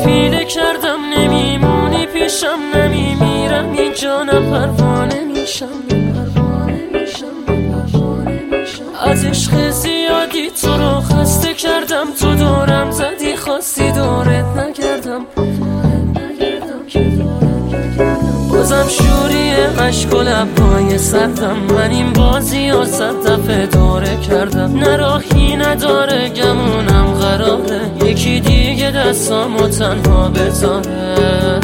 پیله کردم نمیمونی پیشم، نمیمیرم یک جانم پروانه میشم. از عشق زیادی تو رو خسته کردم، تو دورم زدی خواستی دورت نگردم. بازم شوری عشق و لبهای سردم، من این بازی و 100 دفعه دوره کردم. نه راهی نداره گمونم قراره یکی دیگه دستامو تنها بذاره.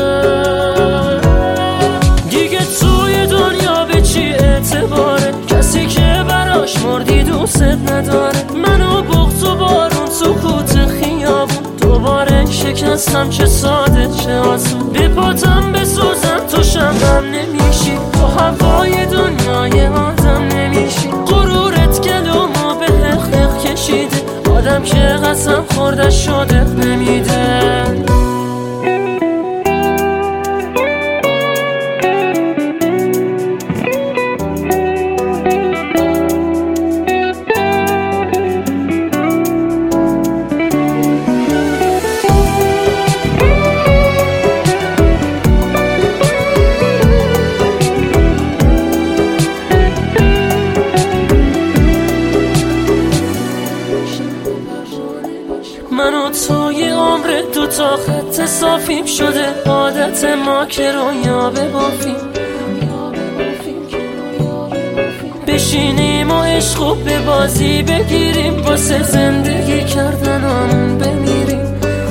دیگه توی دنیا به چی اعتباره کسی که براش مردی دوست نداره. منو بغض و بارون سکوت خیابون دوباره شکستم، چه ساده چه آسون. به پاتم بسوزم تو شمعم نمیشی، تو هوای دنیای آدم نمیشی. غرورت گلومو به حق کشیده، آدم که قسم خورده شده نمیده. من و توی عمر دوتا خط صافیم شده، عادت ما که رویا ببافیم. بشینیم و عشق و به بازی بگیریم، واسه زندگی کردنمون بمیریم.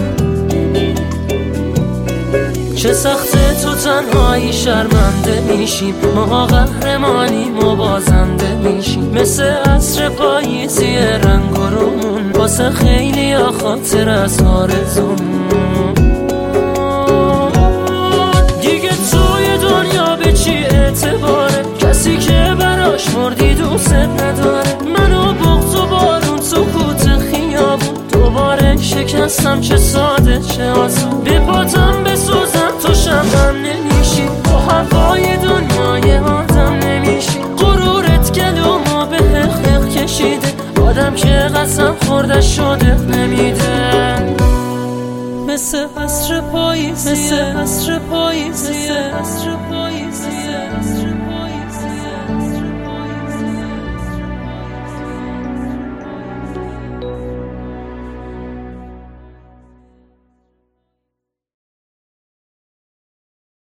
چه سخته تو تنهایی شرمنده میشیم، ما قهرمانیم و بازنده میشیم. مثل عصر پاییزی رنگ و رومون، واسه خیلی ها خاطر از آرزومون. دیگه توی دنیا به چی اعتباره کسی که براش مردی دوست نداره. منو بغض و بارون سکوت خیابون دوباره شکستم، چه ساده چه آسون. به پاتم بسوزم تو شمعم نمیشی، تو هوای دنیای آدم نمیشی. غرورت گلومو به حق کشیده، آدم که قسم خورده شده نمیده. مثل عصر پاییزی، مثل عصر پاییزی، مثل عصر پاییزی.